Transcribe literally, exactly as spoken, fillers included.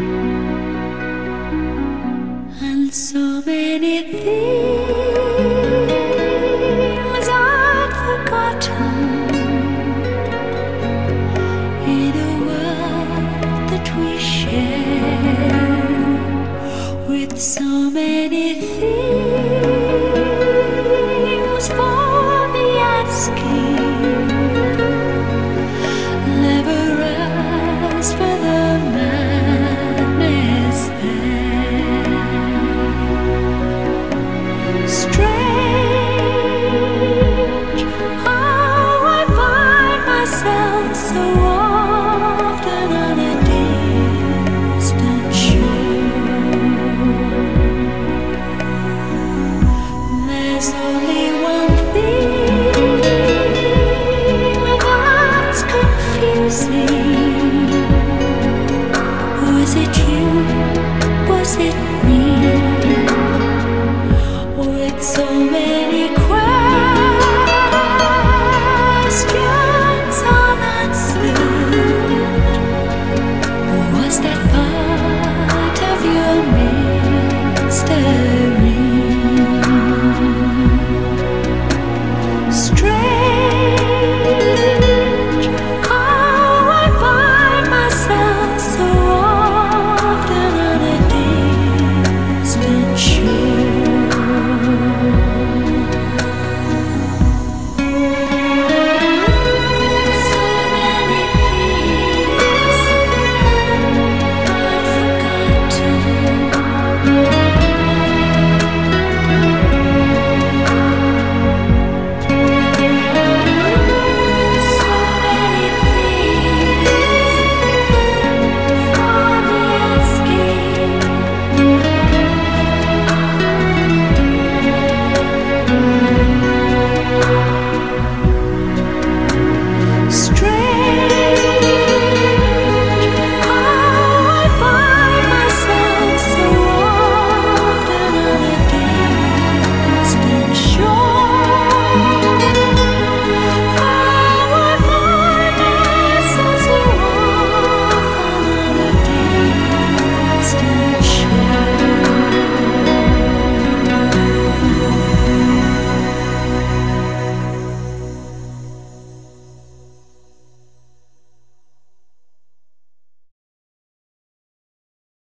And so many things I'd forgotten in a world that we share, with so many things for the asking. Never ask for the madness there. Strange how I find myself so often on a distant shore. There's only one thing that's confusing. Was it you? Was it me? With so many questions unanswered, was that part of your mystery?